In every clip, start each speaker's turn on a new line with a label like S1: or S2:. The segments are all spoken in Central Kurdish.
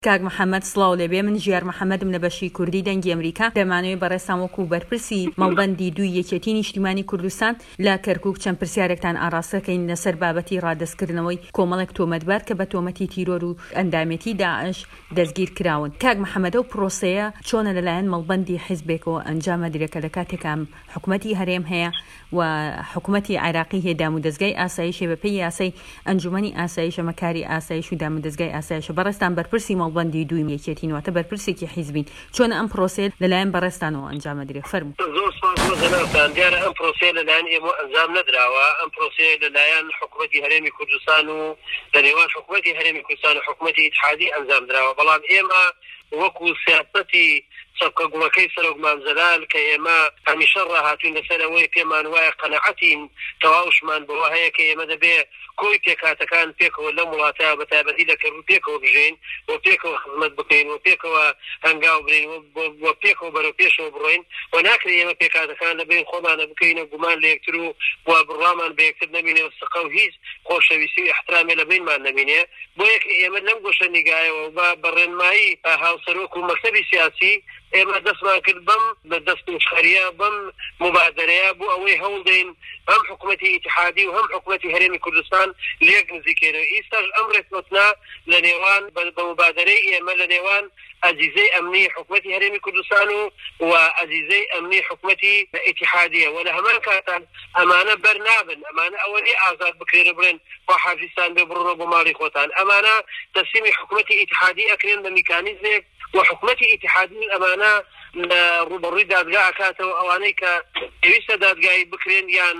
S1: کاک محەممەد سڵاو لێبێ من ژیار محەممەدم لە بەشی کوردی دەنگی ئەمریکا دەمانەوەی بەڕێستان وەکو بەرپرسی مەڵبەندی دوو یەکێتی نیشتیمانی کوردستان لە کەرکووک چەند پرسیارێکتان ئاراستەکەین لەسەر بابەتی ڕادەستکردنەوەی کۆمەڵێک تۆمەتبار کە بە تۆمەتی تیرۆر و ئەندامێتی داعش دەستگیر کراون. کاک محەممەدە و پرۆسەیە چۆنە لەلایەن مەڵبەندی حیزبێکەوە ئەنجامە درێکە لە کاتێکام حکوومەتی هەرێم هەیە و حکوومەتی عێراقی هەیە دام و دەستگای ئاسایشێ بە پێی یاسای ئەنجومەنی ئاسایش ئەمەکاری ئاسایش و دام و دەستگای ئاسایشە بەڕێستان بەرپرسی مەڵبەندی دووی یەکێتین واتە بەرپرسێکی حیزبین چۆنە ئەم پرۆسەیە لەلایەن بەڕێستانەوە ئەنجامە درێ فەرموو.
S2: زۆر سپاس دیارە ئەم پرۆسەیە لەلایەن ئێمە ئەنجام نەدراوە. ئەم پرۆسەیە لەلایەن حکوومەتی هەرێمی کوردستان و لە نێوان حکوومەتی هەرێمی کوردستان و حکوومەتی ئیتحادی ئەنجام دراوە، بەڵام ئێمە وەکو سیاسەتی سەبکە گوڵەکەی سەرۆک مامزەلال کە ئێمە هەمیشە ڕاهاتوین لەسەرەوەی پێمان وایە قەنەعەتین تەواوشمان بەوە هەیە کە ئێمە دەبێ کۆی پێکاتەکان پێکەوە لە وڵاتە بە تایبەتی لە کەڕوو پێکەوە بژین و پێکەوە خزمەت بکەین و پێکەوە هەنگاو برین و پێکەوە بەرەو پێشەوە بڕۆین و ناکرێت ئێمە پێکاتەکان لەبین خۆمانە بکەینە گومان لە یەکتر و بڕوامان بە یەکتر نەبینێ و سقە و هیچ خۆشەویستی و احترامی لە بینمان نەبینێ. بۆ یەک ئێمە لەم گۆشە نیگایەوە بە ڕێنمایی هاوسەرۆک و مەکتەبی سیاسی ئێمە دەستمان کرد بەم بە دەستنیشخەریە بەم مبادرەیە بۆ ئەوەی هەوڵدەین هەم حکوومەتی ئیتحادی و هەم حکوومەتی هەرێمی کوردستان لێک نزیکێنەوە. ئێستاش ئەم ڕێکوتنا لە نێوان بە مبادرەی ئێمە لە نێوان ئەزیزەی ئەمنی حکوومەتی هەرێمی کوردستان و ئەزیزەی ئەمنی حکوومەتی ئیتحادیە و لە هەمان کاتان ئەمانە بەرنابن، ئەمانە ئەوەی ئازاد بکرێنە بڵێن خوا حافیزتان بێ بڕۆنە بۆ ماڵی خۆتان، ئەمانە تەسلیمی حکوومەتی ئیتحادی ئەکرێن بە میکانیزمێک و حکوومەتی ئیتحادی ئەمانە لە ڕوبەڕووی دادگا ئەکاتەوە ئەوانەی کە پێویستە دادگایی بکرێن یان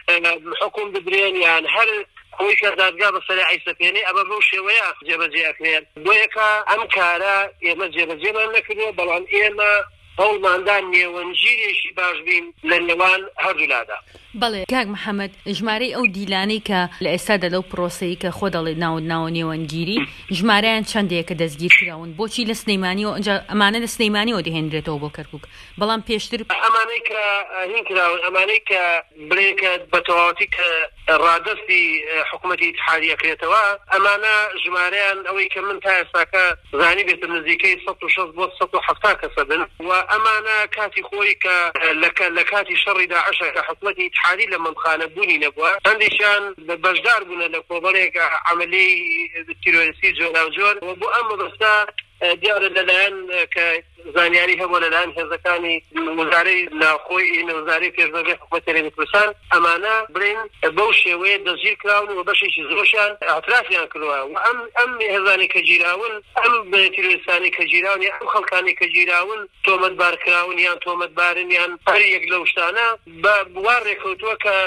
S2: حکم بدرێن یان هەر خۆی کە دادگا بەسەر عیسەپێنێ ئەمە بەو شێوەیە جێبەجێ ئەکرێن. بۆ یەکە ئەم کارە ئێمە جێبەجێمان نەکردووە، بەڵام ئێمە هەوڵماندان نێوەنگیرێکی باش بین لە نێوان هەردوولادا.
S1: بەڵێ کاک محەممەد ژمارەی ئەو دیلانەی کە لە ئێستادا لەو پرۆسەی کە خۆ دەڵێ ناو نێوەنگیری ژمارەیان چەندەیە کە دەستگیر کراون بۆچی لە سلەیمانیەوە ئەمانە لە سلەیمانیەوە دەهێنرێتەوە بۆ کەرکووک بەڵام پێشتر
S2: ئەمانەی کە هین کراون ئەمانەی کە بڵێکە بە تەواوەتی کە ڕادەستی حکوومەتی ئیتحادی ئەکرێتەوە ئەمانە ژمارەیان ئەوەی کە من تا ئێستاکە زانی بێتم نزیکەی 160 بۆ 170 کەسە بن و ئەمانە کاتی خۆی کە لە کاتی شەڕی داعشە کە حکوومەتی ئیتحادی لە مەمخانە بوونی نەبووە هەندێکیان بەشدار بوون لە کۆبەڵێک عەمەلی تیرۆریستی جۆراوجۆر و بۆ ئەم مەبەستا دیارە لەلایەن کە زانیاری هەبوو لەلایەن هێزەکانی وەزارەی ناوخۆی وەزارەی پێشبەرگەی حکوومەتی هەرێمی کوردستان ئەمانە بڵێن بەو شێوەیە دەستگیر کراون و بەشێکی زۆرشیان ئاعترافیان کردووە و ئەم هێزانی کە گیراون ئەم تیرۆریستانی کە گیراون یان ئەم خەڵکانی کە گیراون تۆمەتبار کراون یان تۆمەتبارن یان هەر یەک لەو شتانە بە بوار ڕێکەوتووە کە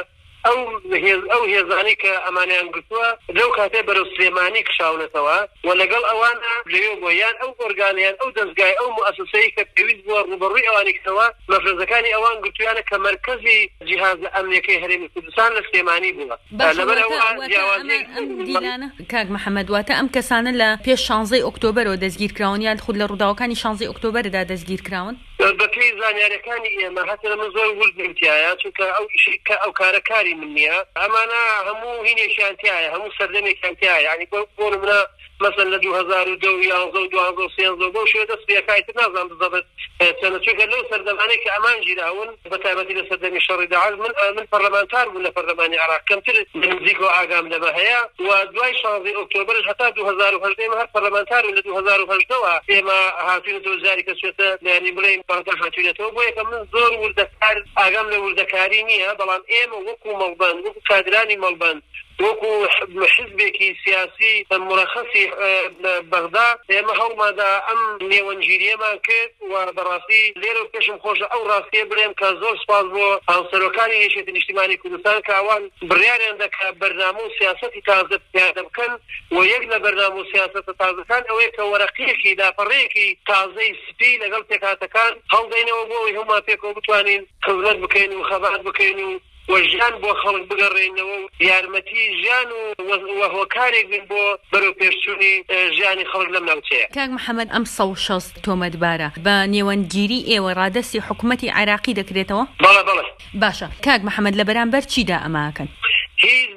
S2: ئەو هێزانی کە ئەمانیان گرتووە لەو کاتێ بەرەو سلێمانی کشاونەتەوە و لەگەڵ ئەوانە لەوێ بۆ یان ئەو ئۆرگانیان ئەو دەستگای ئەو مؤسسەی کە پێویست بووە ڕوبەڕووی ئەوانی کردەوە مەفرەزەکانی ئەوان گرتویانە کە مەرکەزی جیهاز ئەمنیەکەی هەرێمی کوردستان لە سلێمانی بووە.
S1: دیلانە کاک محەممەد واتە ئەم کەسانە لە پێش 16 ئۆکتۆبەرەوە دەستگیر کراون یان خود لە ڕووداوەکانی 16 ئۆکتۆبەردا دەستگیر کراون؟
S2: بەپێی زانیاریەکانی ئێمە هەتا من زۆر وردمتیایە چونکە ئەو ئیشی کە ئەو کارەکاری من نییە ئەمانە هەموو هینێکیانتیایە هەموو سەردەمێکیانتیایە یعنی بۆ منە مثلا لە 2012 یان 2013 بۆ شوێ دەست پێکایتر نازانم بزەبێت چەندە چونکە لەو سەردەمانەی کە ئەمان گیراون بە تایبەتی لە سەردەمی شەڕی داعش من پەرلەمانتار بوو لە پەرلەمانی عێراق کەمتر نزیکەوە ئاگام لەمە هەیە و دوای 16 ئۆکتۆبەرش هەتا 2018 ئێمە هەر پەرلەمانتار بوو لە 2018ەوە ئێمە هاتوینەتەوە جاری کە سوێتە یعنی بڵێن بەڵگە هاتوینەتەوە بۆ یەکەم من زۆر وردەکار ئاگام لە وردەکاری نییە، بەڵام ئێمە وەکو مەڵبەند وەکو کادرانی مەڵبەند وەکو حزبێکی سیاسی مرەخەسی بەغدا ئێمە هەوڵمادا ئەم نێوەنگیریەمان کرد و بەڕاستی لێرە پێشم خۆشە ئەو ڕاستیە بڵێم کە زۆر سپاس بۆ هاوسەرۆکانی یەکێتی نیشتیمانی کوردستان کە ئەوان بڕیاریان دەکا بەرنامە و سیاسەتی تازە پیادە بکەن و یەک لە بەرنامە و سیاسەتە تازەکان ئەوەیە کە وەرەقەیەکی لاپەڕەیەکی تازەی سپی لەگەڵ پێکهاتەکان هەڵدەینەوە بۆ ئەوەی هەمومان پێکەوە بتوانین خزمەت بکەین و خەبات بکەین و وەژیان بۆ خەڵک بگەڕێنەوە و یارمەتی ژیان و هۆکارێک بن بۆ بەرەو پێشچوونی ژیانی خەڵک لەم ناوچەیە.
S1: کاک محەممەد ئەم 160 تۆمەتبارە بە نێوەنگیری ئێوە ڕادەستی حکوومەتی عێراقی دەکرێتەوە؟
S2: بەڵێ
S1: باشە کاک محەممەد لە بەرامبەر چیدا ئەماکەن؟
S2: هیچ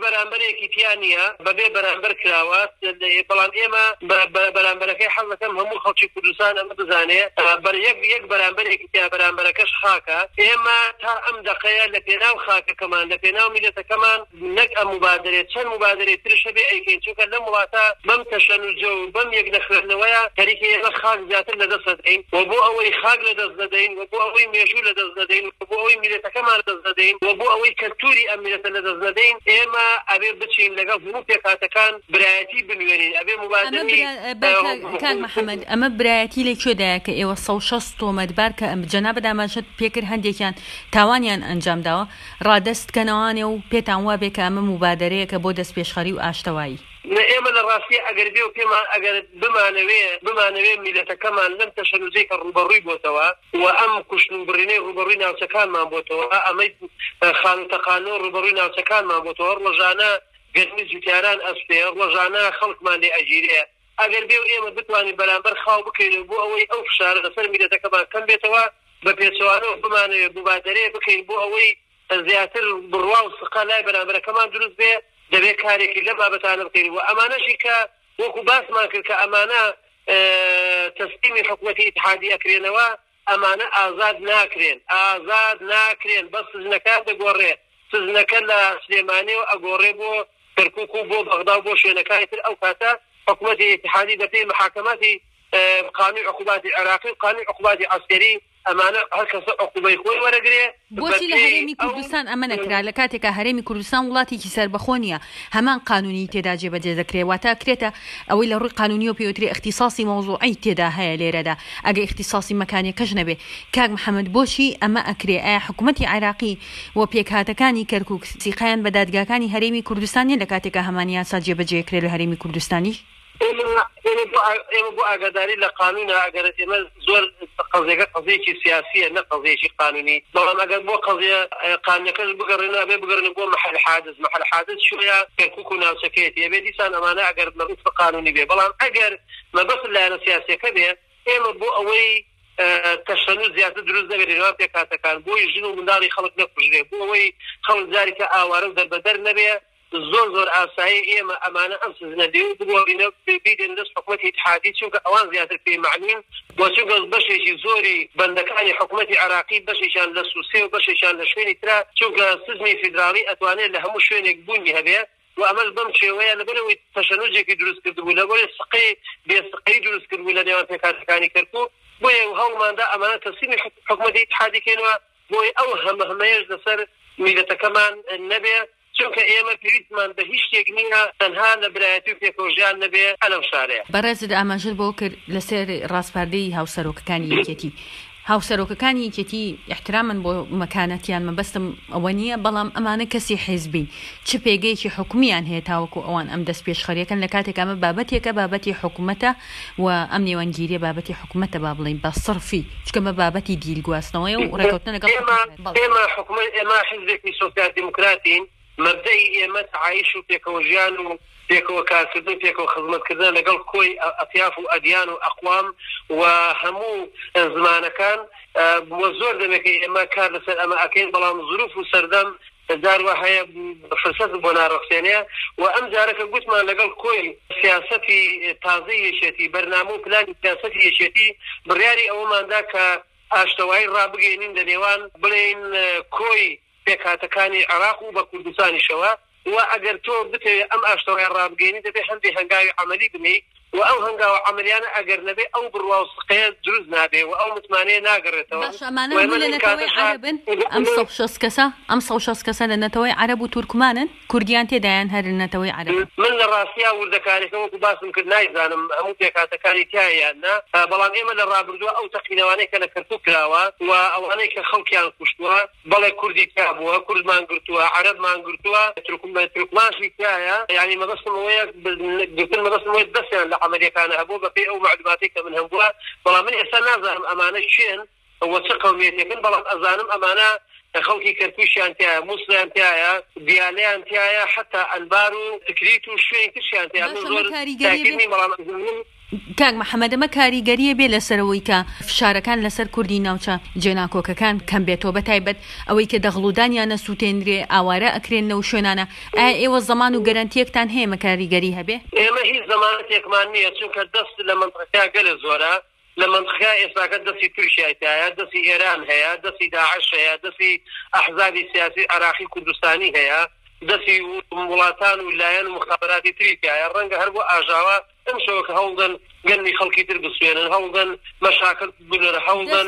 S2: بەرامبەرێکی تیانە بەبێ بەرامبەر کراوە بەڵام ئێمە بەرامبەرەکەی حەڵ دەکەم هەموو خەڵکی کوردستان ئەمە بزانێ یەک بەرامبەرێکی تیا بەرامبەرەکەش خاکە ئێمە تا ئەم دقەیە لە پێناو خاکەکەمان لە پێناو میلەتەکەمان نەک ئەم مبادرێت چەند مبادرێت ترش هەبێ ئەیکەین چونکە لەم وڵاتە بەم تەشەنوجە و بەم یەک نەخوێندنەوەیە تەریکی ئێمە خاک زیاتر لەدەست دەدەین و بۆ ئەوەی خاک لەدەست دەدەین و بۆ ئەوەی مێژوو لەدەست دەدەین و بۆ ئەوەی میلەتەکەمان لەدەست دەدەین و بۆ ئەوەی کەلتوری ئەم میلەتە لەدەست دەدەین ئێمە ئەبێ بچین لەگەڵ هەموو پێکهاتەکان برایەتی بنوێنین ئەبێ مبادرەی
S1: کاک محەممەد ئەمە برایەتی لەکوێدایە کە ئێوە 160 تۆمەتبار کە جەناب داماژت پێکرد هەندێکیان تاوانیان ئەنجام داوە ڕادەستکەنەوانێ و پێتان وابێ کە ئەمە مبادرەیەکە بۆ دەست پێشخەری و ئاشتەوایی
S2: ئێمە لە ڕاستی ئەگەر بێ و پێمان ئەگەر بمانەوێ میلەتەکەمان لەم تەشەنوجەی کە ڕوبەڕووی بۆتەوە و ئەم کوشتن و بڕینەی ڕوبەڕووی ناوچەکانمان بۆتەوە ئەمەی خانوتەقانۆ ڕوبەڕووی ناوچەکانمان بۆتەوە ڕۆژانە گەرمی جوتیاران ئەسپێ ڕۆژانە خەڵکمان لێ ئەگیرێ ئەگەر بێ و ئێمە بتوانین بەرامبەر خاو بکەین بۆ ئەوەی ئەو فشارە لەسەر میلەتەکەمان کەم بێتەوە بە پێچەوانەوە بمانەوێ مبادرەیە بکەین بۆ ئەوەی زیاتر بڕوا و سقا لای بەرامبەرەکەمان دروست بێ دەبێت کارێکی لە بابەتانە بکەین و ئەمانەشی کە وەکو باسمان کرد کە ئەمانە تەسلیمی حکوومەتی ئیتحادی ئەکرێنەوە ئەمانە ئازاد ناکرێن بەس سزنەکان دەگۆڕێ سزنەکە لە سلێمانیەوە ئەگۆڕێ بۆ کەرکووک و بۆ بەغدا و بۆ شوێنەکانی تر ئەو کاتە حکوومەتی ئیتحادی دەپێی محاکەماتی قانون عقوباتی عراقی و قانون عقوباتی عسکەری ئەمانە هەر کەسە عقوبەی خۆی وەرەگرێ
S1: بۆچی لە هەرێمی کوردستان ئەمە نەکرا لە کاتێکە هەرێمی کوردستان وڵاتێکی سەربەخۆ نیە هەمان قانونی تێدا جێبەجێ دەکرێت واتە کرێتە ئەوەی لە ڕووی قانونی و پێوتری اختصاصی مۆزوعی تێدا هەیە لێرەدا ئەگە اختصاصی مەکانیەکەش نەبێ کاک محەممەد بۆچی ئەمە ئەکرێ ئایا حکوومەتی عێراقی و پێکهاتەکانی کەرکووک سیقیان بە دادگاکانی هەرێمی کوردستانی لە کاتێکە هەمانی یاسا جێبەجێکرێت لە هەرێمی کوردستانیش
S2: ئێمە بۆ ئاگاداری لە قانونە ئەگەر ئێمە زۆر قەزێکە قەزەیەکی سیاسیە نە قەزەیەکی قانونی بەڵام ئەگەر بۆ قەزیە قانونەکەش بگەڕێنە ئەبێ بگەڕێنە بۆ محل حادث شوێنە کەرکووک و ناوچەکەیەتی ئەبێ دیسان ئەمانە ئەگەر مەبەست بە قانونی بێ بەڵام ئەگەر مەبەست لایەنە سیاسیەکە بێ ئێمە بۆ ئەوەی تەشەنوج زیاتر دروست دەبێت لەنێوان پێکهاتەکان بۆی ژن و منداڵی خەڵک نەکوژرێ بۆ ئەوەی خەڵک جارێکە ئاوارە و دەربەدەر نەبێ زۆر ئاسایی ئێمە ئەمانە ئەم سزنە دێ و بگۆڕینە بیدێن دەست حکوومەتی ئیتحادی چونکە ئەوان زیاتر پێی معنین بۆ چونکە بەشێکی زۆری بەندەکانی حکوومەتی عراقی بەشێکیان لە سووسێ و بەشێکیان لە شوێنی ترا چونکە سزمی فیدراڵی ئەتوانێت لە هەموو شوێنێک بوونی هەبێ و ئەمەش بەم شێوەیە لەبەرەوەی تەشەنوجێکی دروست کردبوو لەبەرەوەی بێسقەی دروست کردبوو لە نێوان پێکهاتەکانی کەرکووک بۆیە هەوڵماندا ئەمانە تەسلیمی حکوومەتی ئیتحادی کێنەوە بۆی ئەو هەمەیەش لەسەر میلەتەکەمان نەبێ چونکە ئێمە پێویستمان بە هیچ شتێک نییە تەنها لە برایەتی و پێکەوژیان نەبێ ئەلەم شارەیە
S1: بەڕێزت ئاماژت بۆ کرد لەسەر ڕاستپاردەی هاوسەرۆکەکانی یەکێتی هاوسەرۆکەکانی یەکێتی احترامن بۆ مەکانەتیان مەبەستم ئەوە نییە بەڵام ئەمانە کەسی حیزبین چ پێگەیەکی حکومیان هەیە تاوەکو ئەوان ئەم دەست پێشخەریەکەن لە کاتێک ئەمە بابەتێکە بابەتی حکوومەتە و ئەم نێوانگیریە بابەتی حکوومەتە با بڵین بە سڕفی چکەمە بابەتی دیلگواستنەوەی و ڕێکەوتنە لەگەڵ
S2: ئێمە حیزبێکی سۆسیال دیموکراتین مبدەی ئێمە تعایش و پێکەوەژیان و پێکەوە کارکردن پێکەوە خزمەتکردن لەگەڵ کۆی ئەطیاف و ئەدیان و ئەقوام و هەموو زمانەکان بۆ زۆر دەمێکە ئێمە کار لەسەر ئەمە ئەکەین بەڵام زروف و سەردەم داروە هەیە فرسەت بۆ ناڕەخسێنەیە و ئەم جارەکە گوتمان لەگەڵ کۆی سیاسەتی تازەی یەشێتی بەرنامە و پلانی سیاسەتی یەشێتی بڕیاری ئەوەماندا کە ئاشتەوایی ڕابگەێنین لە نێوان بڵێن کۆی پێکهاتەکانی عراق و بە کوردستانیشەوە و ئەگەر تۆ بتەوێت ئەم ئاشتەوای ڕابگەێنی دەبێت هەندێک هەنگاوی عەمەلی بنی و ئەو هەنگاوە عەمەلیانە ئەگەر نەبێ ئەو بڕوا و سقەیە دروست نابێ و ئەو متمانەیە ناگەڕێتەوە
S1: ئەم 160 کەسە لە نەتەوەی عەرەب و تورکمانن کوردیان تێدایان هەر نەتەوەی عەرەب
S2: من لە ڕاستیا وردەکارێکە وەکو باسم کرد نایزانم هەموو پێکهاتەکانی تایاننا بەڵام ئێمە لە ڕابردووە ئەو تەقینەوانەی کە لە کەرکووک کراوە و ئەوانەی کە خەڵکیان کوشتووە بەڵێ کوردی کابووە کوردمان گرتووە عەرەبمان گرتووە تورکمانشی تایە یعنی مەبەستم ئەوەیە مەبەستم ئەوەیە دەستیان لە عەمەلیەکانە هەبوو بەپێی ئەو معلوماتی کە من هەبووە بەڵام من ئێستا نازانم ئەمانە چێن وە چ قەومیەتێکن بەڵام ئەزانم ئەمانە خەڵکی کەرکووشیان تایە مووسڵیان تایە دیالەیان تایە حتا ئەنبار و تکریت و شوێنی ترشیان تایە من زۆر تاکید نیم بەڵام
S1: کاک محەممەد ئەمە کاریگەریە بێ لەسەرەوەی کە فشارەکان لەسەر کوردی ناوچە جێناکۆکەکان کەم بێتەوە بەتایبەت ئەوەی کە دەغڵودانیانە سووتێنرێ ئاوارە ئەکرێنەوە شوێنانە ئایا ئێوە زەمان و گەرانتیەکتان هەیە کاریگەری هەبێ؟
S2: ئێمە هیچ زەمانەتێکمان نییە چونکە دەست لە منطقەکە گەلە زۆرە لە منطقە ئێستاکە دەستی تورکیایە دەستی ئێران هەیە دەستی داعش هەیە دەستی ئەحزابی سیاسی عراقی کوردستانی هەیە دەستی وڵاتان و لایەن و مخابراتی تریتایە ڕەنگە هەر بۆ ئاژاوە ئەم شەوەکە هەوڵدەن گەنمی خەڵکی تر بسوێنن هەوڵدن مەشاکل بنەرە هەوڵدن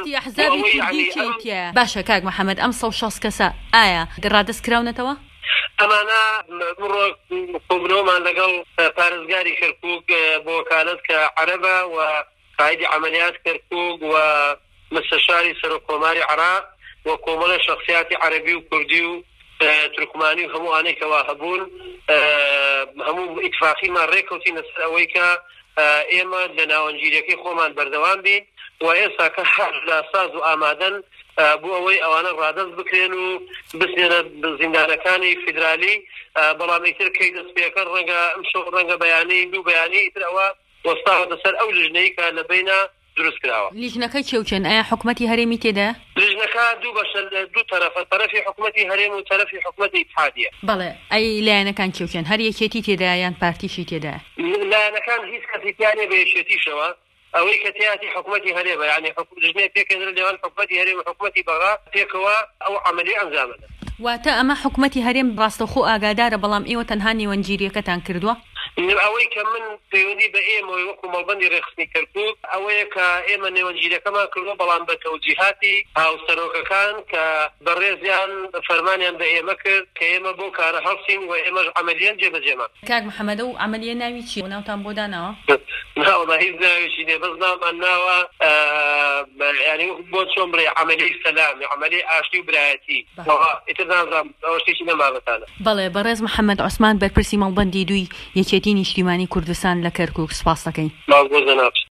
S1: باشە کاک محەممەد ئەم 160 کەسە ئایا ڕادەستکراونەتەوە؟
S2: ئەمانە بڕۆ کۆبنەوەمان لەگەڵ پارێزگاری کەرکووک بۆ وەکالەت کە عەرەبە و قایدی عملیات کەرکووک و مستشاری سەرۆکۆماری عراق و کۆمەڵە شخصیاتی عەرەبی و کوردی و تورکمانی و هەموو ئانەی کەوا هەبوون هەموو ئیتفاقیمان ڕێکەوتینە سەر ئەوەی کە ئێمە لە ناوەنجیرەکەی خۆمان بەردەوام بین و ئێستا کە هەر لە ساز و ئامادەن بۆ ئەوەی ئەوانە ڕادەست بکرێن و بسنێنە زیندانەکانی فیدرالی بەڵام ئیتر کەی دەستپێکە ڕەنگە ئەم شەو ڕەنگە بەیانی دوو بەیانی ئیتر ئەوە وەستاوەتە سەر ئەو لیژنەی کە لە بینە دروست کراوە.
S1: لیژنەکە چێوچەن ئایا حکومەتی هەرێمی تێدا؟
S2: لیژنەکە دوو بەشە دوو تەرەفە تەرەفی حکومەتی هەرێم و تەرەفی حکومەتی ئیتحادیە.
S1: بەڵێ ئەی لایەنەکان چێوچەن هەر یەکێتی تێدا یان پارتیشی تێدا؟
S2: لایەنەکان هیچ کەسی تیانێ بە یەکێتیشەوە ئەوەی کە تیاتی حکومەتی هەرێمە یعنی لیژنەی پێکەنرە لێوان حکومەتی هەرێم و حکومەتی بەغا پێکەوە ئەو عملی ئەنجامەدەن.
S1: واتە ئەمە حکومەتی هەرێم ڕاستەخۆ ئاگادارە بەڵام ئێوە تەنها نێوەنجیریەکەتان کردووە؟
S2: ئەوەی کە من پەیوەندی بە ئێمە وەکو مەڵبەندی ڕێخستنی کەرکووک ئەوەیە کە ئێمە نێوەنجیرەکەمان کردووە بەڵام بە تەوجیهاتی هاوسەرۆکەکان کە بەڕێزیان فەرمانیان بە ئێمە کرد کە ئێمە بۆ کارە هەڵسین و ئێمەش عەمەلیان جێبەجێمان.
S1: کاک محەممەدە و عەمەلیە ناوی چی ناوتان بۆ داناوە؟
S2: ناوەڵا هیچ ناویشی نێ بەس ناومان ناوە یعنی بۆ چۆن بڵێ عەمەلیەی سەلام عەمەلیەی ئاشتی و برایەتی ئیتر نازانم ئەوە شتێکی نەمابەتانە.
S1: بەڵێ بەڕێز محەممەد عوسمان بەرپرسی مەڵبەندی دووی یەکێتی نیشتیمانی کوردستان لە کەرکووک سپاس دەکەین.